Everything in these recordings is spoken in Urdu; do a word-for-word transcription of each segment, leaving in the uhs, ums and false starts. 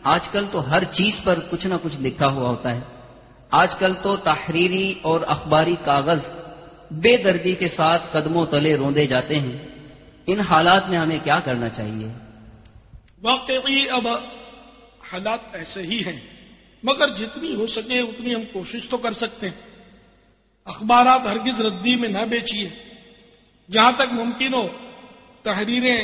آج کل تو ہر چیز پر کچھ نہ کچھ لکھا ہوا ہوتا ہے. آج کل تو تحریری اور اخباری کاغذ بے دردی کے ساتھ قدموں تلے روندے جاتے ہیں. ان حالات میں ہمیں کیا کرنا چاہیے؟ واقعی اب حالات ایسے ہی ہیں، مگر جتنی ہو سکے اتنی ہم کوشش تو کر سکتے ہیں. اخبارات ہرگز ردی میں نہ بیچیے. جہاں تک ممکن ہو تحریریں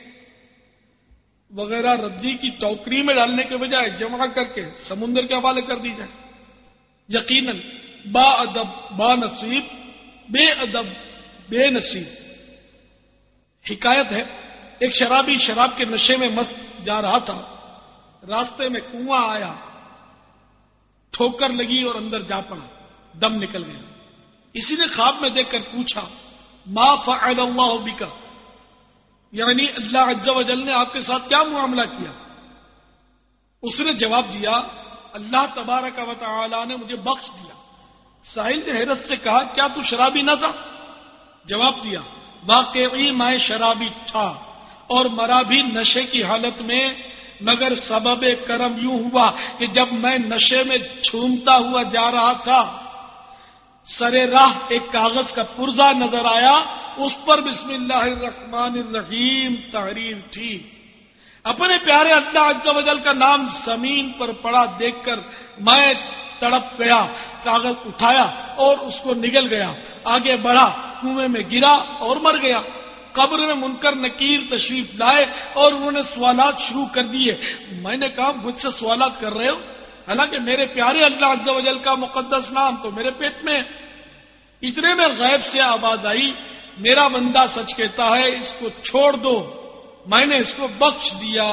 وغیرہ ردی کی ٹوکری میں ڈالنے کے بجائے جمع کر کے سمندر کے حوالے کر دی جائے. یقیناً با ادب با نصیب، بے ادب بے نصیب. حکایت ہے، ایک شرابی شراب کے نشے میں مست جا رہا تھا. راستے میں کنواں آیا، ٹھوکر لگی اور اندر جا پڑا، دم نکل گیا. اسی نے خواب میں دیکھ کر پوچھا ما فعل اللہ بک، یعنی اللہ عز و جل نے آپ کے ساتھ کیا معاملہ کیا؟ اس نے جواب دیا اللہ تبارک و تعالی نے مجھے بخش دیا. ساحل نے حیرت سے کہا کیا تو شرابی نہ تھا؟ جواب دیا واقعی میں شرابی تھا اور مرا بھی نشے کی حالت میں، مگر سبب کرم یوں ہوا کہ جب میں نشے میں جھومتا ہوا جا رہا تھا، سرے راہ ایک کاغذ کا پرزہ نظر آیا، اس پر بسم اللہ الرحمن الرحیم تحریر تھی. اپنے پیارے اللہ عز و جل کا نام زمین پر پڑا دیکھ کر میں تڑپ گیا، کاغذ اٹھایا اور اس کو نگل گیا، آگے بڑھا، کنویں میں گرا اور مر گیا. قبر میں منکر نکیر تشریف لائے اور انہوں نے سوالات شروع کر دیے. میں نے کہا مجھ سے سوالات کر رہے ہو؟ حالانکہ میرے پیارے اللہ عز و جل کا مقدس نام تو میرے پیٹ میں. اتنے میں غیب سے آواز آئی میرا بندہ سچ کہتا ہے، اس کو چھوڑ دو، میں نے اس کو بخش دیا.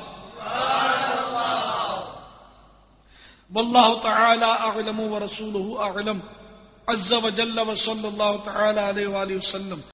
واللہ تعالی اعلم ورسولہ اعلم عز و جل وصلی اللہ تعالی علیہ وآلہ وسلم.